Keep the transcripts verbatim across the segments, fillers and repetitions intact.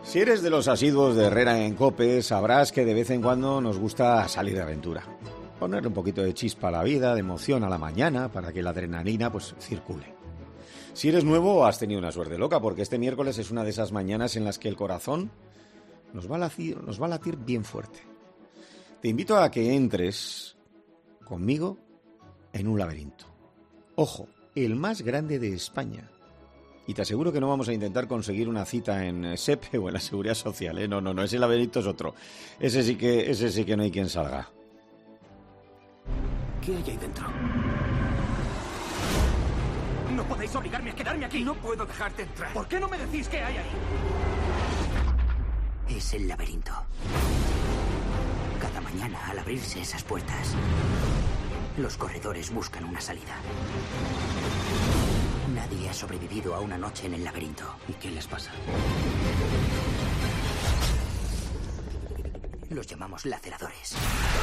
Si eres de los asiduos de Herrera en COPE, sabrás que de vez en cuando nos gusta salir de aventura. Ponerle un poquito de chispa a la vida, de emoción a la mañana, para que la adrenalina pues circule. Si eres nuevo, has tenido una suerte loca, porque este miércoles es una de esas mañanas en las que el corazón nos va a latir, nos va a latir bien fuerte. Te invito a que entres conmigo en un laberinto. Ojo, el más grande de España. Y te aseguro que no vamos a intentar conseguir una cita en S E P E o en la Seguridad Social, ¿eh? No, no, no, ese laberinto es otro. Ese sí que, ese sí que no hay quien salga. ¿Qué hay ahí dentro? No podéis obligarme a quedarme aquí. No puedo dejarte entrar. ¿Por qué no me decís qué hay ahí? Es el laberinto. Cada mañana, al abrirse esas puertas, los corredores buscan una salida. Nadie ha sobrevivido a una noche en el laberinto. ¿Y qué les pasa? Los llamamos laceradores.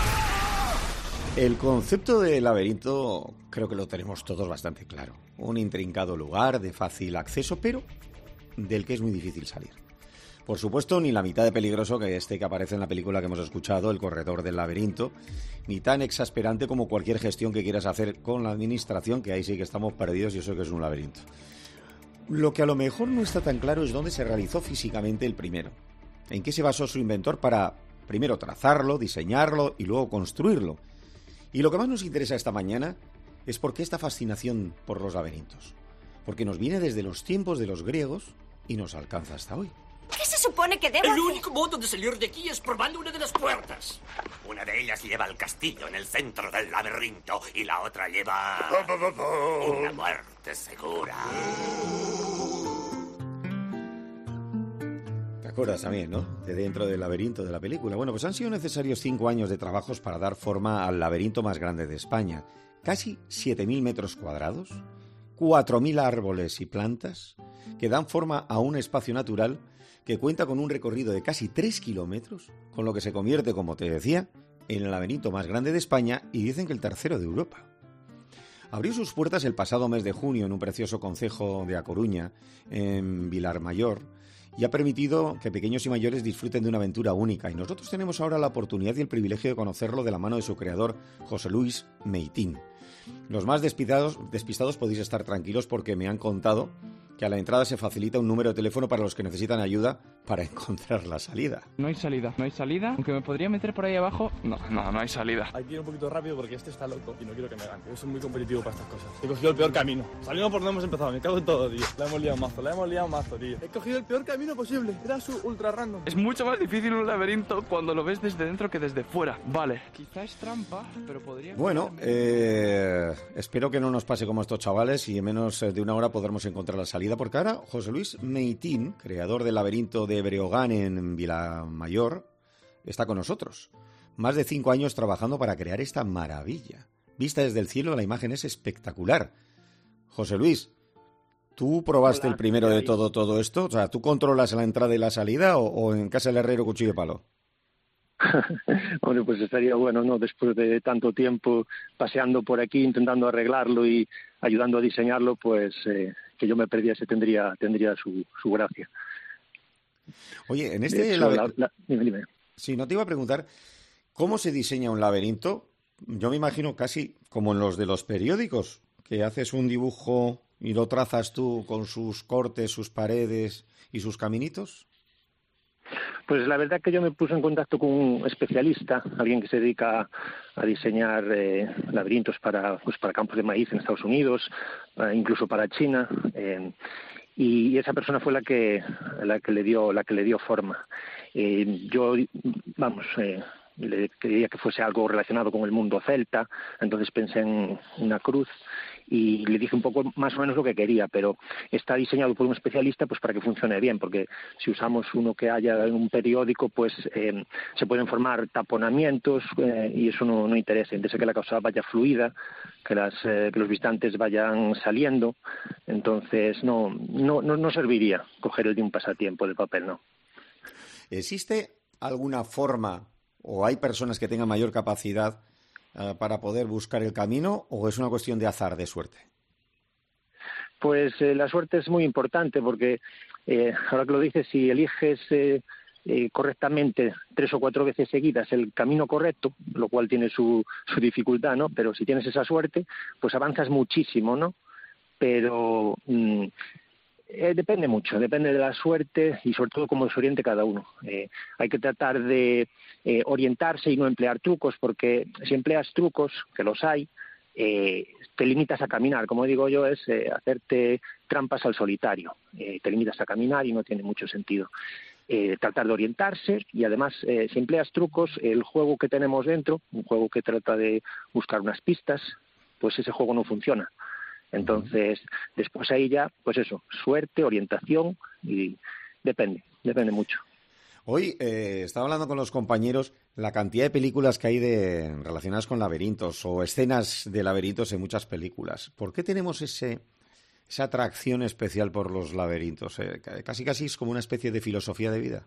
El concepto de laberinto creo que lo tenemos todos bastante claro. Un intrincado lugar de fácil acceso, pero del que es muy difícil salir. Por supuesto, ni la mitad de peligroso que este que aparece en la película que hemos escuchado, El corredor del laberinto, ni tan exasperante como cualquier gestión que quieras hacer con la administración, que ahí sí que estamos perdidos y eso que es un laberinto. Lo que a lo mejor no está tan claro es dónde se realizó físicamente el primero. En qué se basó su inventor para, primero, trazarlo, diseñarlo y luego construirlo. Y lo que más nos interesa esta mañana es por qué esta fascinación por los laberintos. Porque nos viene desde los tiempos de los griegos y nos alcanza hasta hoy. ¿Qué se supone que debo El hacer? único modo de salir de aquí es probando una de las puertas. Una de ellas lleva al castillo en el centro del laberinto y la otra lleva una muerte segura. ¿Te acuerdas también, no? De dentro del laberinto de la película. Bueno, pues han sido necesarios cinco años de trabajos para dar forma al laberinto más grande de España. Casi siete mil metros cuadrados, cuatro mil árboles y plantas que dan forma a un espacio natural que cuenta con un recorrido de casi tres kilómetros, con lo que se convierte, como te decía, en el laberinto más grande de España y dicen que el tercero de Europa. Abrió sus puertas el pasado mes de junio en un precioso concejo de A Coruña, en Vilarmayor, y ha permitido que pequeños y mayores disfruten de una aventura única. Y nosotros tenemos ahora la oportunidad y el privilegio de conocerlo de la mano de su creador, José Luis Meitín. Los más despistados, despistados podéis estar tranquilos porque me han contado que a la entrada se facilita un número de teléfono para los que necesitan ayuda para encontrar la salida. No hay salida, no hay salida. Aunque me podría meter por ahí abajo, no, no, no hay salida. Hay que ir un poquito rápido porque este está loco y no quiero que me gane. Yo soy muy competitivo para estas cosas. He cogido el peor camino. Salimos por donde hemos empezado, me cago en todo, tío. La hemos liado mazo, la hemos liado mazo, tío. He cogido el peor camino posible. Era su ultra random. Es mucho más difícil un laberinto cuando lo ves desde dentro que desde fuera. Vale, quizá es trampa, pero podría... Bueno, eh, espero que no nos pase como a estos chavales y en menos de una hora podremos encontrar la salida, porque ahora José Luis Meitín, creador del laberinto de Breogán en Vilamayor, está con nosotros. Más de cinco años trabajando para crear esta maravilla. Vista desde el cielo, la imagen es espectacular. José Luis, ¿tú probaste Hola, el primero de todo todo esto? O sea, ¿tú controlas la entrada y la salida o, o en casa del herrero cuchillo de palo? Bueno, pues estaría bueno, ¿no? Después de tanto tiempo paseando por aquí, intentando arreglarlo y ayudando a diseñarlo, pues eh, que yo me perdiese tendría tendría su, su gracia. Oye, en este... Hecho, la, la, dime, dime. Sí, no te iba a preguntar, ¿cómo se diseña un laberinto? Yo me imagino casi como en los de los periódicos, que haces un dibujo y lo trazas tú con sus cortes, sus paredes y sus caminitos. Pues la verdad que yo me puse en contacto con un especialista, alguien que se dedica a diseñar eh, laberintos para, pues para campos de maíz en Estados Unidos, eh, incluso para China, eh, y esa persona fue la que la que le dio la que le dio forma. Eh, yo, vamos, eh, le quería que fuese algo relacionado con el mundo celta, entonces pensé en una cruz y le dije un poco más o menos lo que quería, pero está diseñado por un especialista pues para que funcione bien, porque si usamos uno que haya en un periódico, pues eh, se pueden formar taponamientos eh, y eso no, no interesa. Interesa que la cosa vaya fluida, que, las, eh, que los visitantes vayan saliendo, entonces no, no, no, no serviría coger el de un pasatiempo de papel, no. ¿Existe alguna forma o hay personas que tengan mayor capacidad uh, para poder buscar el camino o es una cuestión de azar, de suerte? Pues eh, la suerte es muy importante porque, eh, ahora que lo dices, si eliges eh, eh, correctamente tres o cuatro veces seguidas el camino correcto, lo cual tiene su, su dificultad, ¿no? Pero si tienes esa suerte, pues avanzas muchísimo, ¿no? Pero mm, eh, depende mucho, depende de la suerte y sobre todo cómo se oriente cada uno. Eh, hay que tratar de eh, orientarse y no emplear trucos, porque si empleas trucos, que los hay, Eh, te limitas a caminar, como digo yo, es eh, hacerte trampas al solitario, eh, te limitas a caminar y no tiene mucho sentido. Eh, tratar de orientarse y además eh, si empleas trucos, el juego que tenemos dentro, un juego que trata de buscar unas pistas, pues ese juego no funciona. Entonces, después ahí ya, pues eso, suerte, orientación y depende, depende mucho. Hoy eh, estaba hablando con los compañeros la cantidad de películas que hay de, relacionadas con laberintos o escenas de laberintos en muchas películas. ¿Por qué tenemos ese, esa atracción especial por los laberintos? Eh, casi casi es como una especie de filosofía de vida.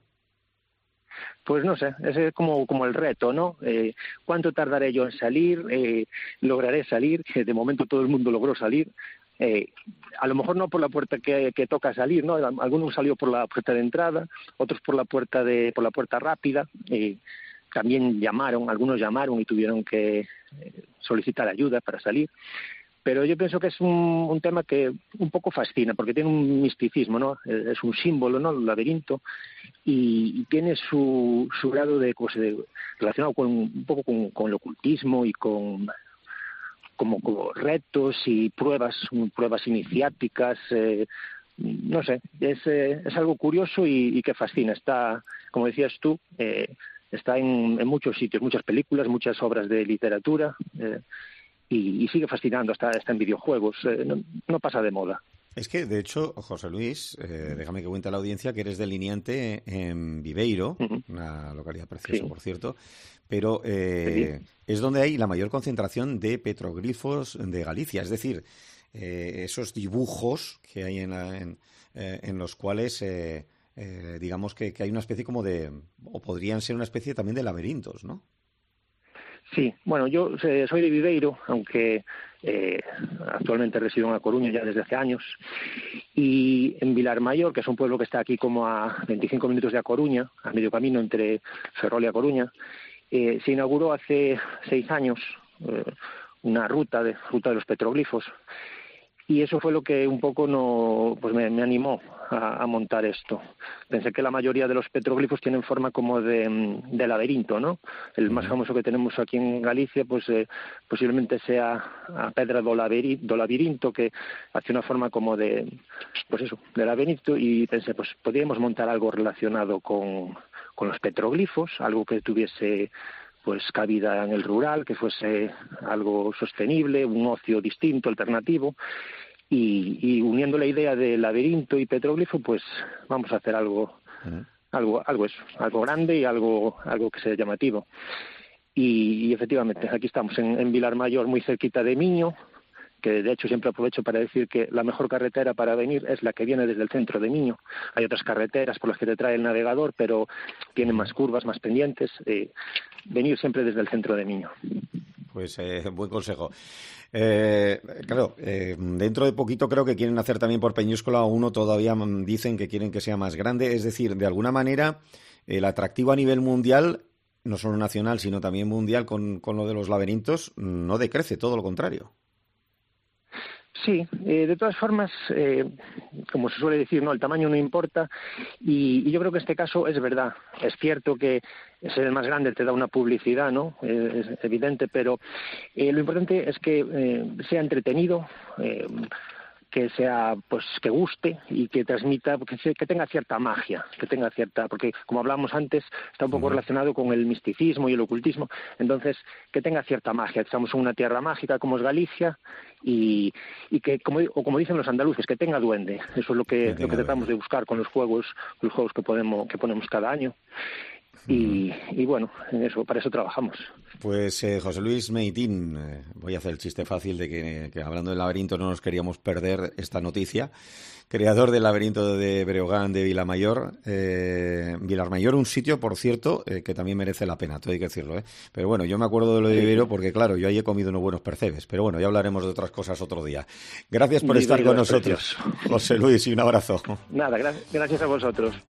Pues no sé, ese es como, como el reto, ¿no? Eh, ¿Cuánto tardaré yo en salir? Eh, ¿Lograré salir? Que de momento todo el mundo logró salir. Eh, a lo mejor no por la puerta que, que toca salir, ¿no? Algunos salió por la puerta de entrada, otros por la puerta de por la puerta rápida. Eh, también llamaron, algunos llamaron y tuvieron que eh, solicitar ayuda para salir. Pero yo pienso que es un, un tema que un poco fascina, porque tiene un misticismo, ¿no? Es un símbolo, ¿no? El laberinto, y, y tiene su, su grado de, pues, de relacionado con un poco con, con el ocultismo y con como, como retos y pruebas, pruebas iniciáticas, eh, no sé, es, eh, es algo curioso y, y que fascina. Está, como decías tú, eh, está en, en muchos sitios, muchas películas, muchas obras de literatura, eh, y, y sigue fascinando, hasta, hasta en videojuegos, eh, no, no pasa de moda. Es que, de hecho, José Luis, eh, déjame que cuente a la audiencia que eres delineante en Viveiro, uh-huh. una localidad preciosa, sí. por cierto, pero eh, sí. es donde hay la mayor concentración de petroglifos de Galicia, es decir, eh, esos dibujos que hay en, la, en, eh, en los cuales, eh, eh, digamos que, que hay una especie como de, o podrían ser una especie también de laberintos, ¿no? Sí, bueno, yo eh, soy de Viveiro, aunque eh, actualmente resido en A Coruña ya desde hace años, y en Vilarmaior, que es un pueblo que está aquí como a veinticinco minutos de A Coruña, a medio camino entre Ferrol y A Coruña, eh, se inauguró hace seis años eh, una ruta de ruta de los petroglifos, y eso fue lo que un poco no, pues me, me animó a, a montar esto. Pensé que la mayoría de los petroglifos tienen forma como de, de laberinto, ¿no? El más famoso que tenemos aquí en Galicia, pues eh, posiblemente sea a Pedra do, laberi, do Labirinto, que hace una forma como de, pues eso, de laberinto, y pensé, pues podríamos montar algo relacionado con, con los petroglifos, algo que tuviese pues cabida en el rural, que fuese algo sostenible, un ocio distinto, alternativo, y, y uniendo la idea de laberinto y petroglifo, pues vamos a hacer algo, uh-huh. algo, algo eso, algo grande y algo, algo que sea llamativo. Y, y efectivamente, aquí estamos en, en Vilarmaior, muy cerquita de Miño, que de hecho siempre aprovecho para decir que la mejor carretera para venir es la que viene desde el centro de Miño. Hay otras carreteras por las que te trae el navegador, pero tienen más curvas, más pendientes. Eh, venir siempre desde el centro de Miño. Pues eh, buen consejo. Eh, claro, eh, dentro de poquito creo que quieren hacer también por Peñíscola uno, todavía dicen que quieren que sea más grande. Es decir, de alguna manera, el atractivo a nivel mundial, no solo nacional, sino también mundial con, con lo de los laberintos, no decrece, todo lo contrario. Sí, eh, de todas formas, eh, como se suele decir, no, el tamaño no importa, y, y yo creo que en este caso es verdad. Es cierto que ser el más grande te da una publicidad, ¿no? Eh, es evidente, pero eh, lo importante es que eh, sea entretenido, eh, que sea, pues, que guste y que transmita, que, que tenga cierta magia, que tenga cierta, porque como hablamos antes, está un poco relacionado con el misticismo y el ocultismo, entonces que tenga cierta magia. Estamos en una tierra mágica como es Galicia y, y que, como, o como dicen los andaluces, que tenga duende. Eso es lo que, que lo que tratamos de buscar con los juegos, los juegos que podemos, que ponemos cada año. y, y bueno, en eso, para eso trabajamos. Pues eh, José Luis Meitín, eh, voy a hacer el chiste fácil de que, que hablando del laberinto no nos queríamos perder esta noticia. Creador del laberinto de Breogán de Vilamayor. Eh, Vilarmayor, un sitio, por cierto, eh, que también merece la pena, todo hay que decirlo, ¿eh? Pero bueno, yo me acuerdo de lo de Viveiro porque, claro, yo ahí he comido unos buenos percebes. Pero bueno, ya hablaremos de otras cosas otro día. Gracias por estar con nosotros, José Luis, y un abrazo. Nada, gracias a vosotros.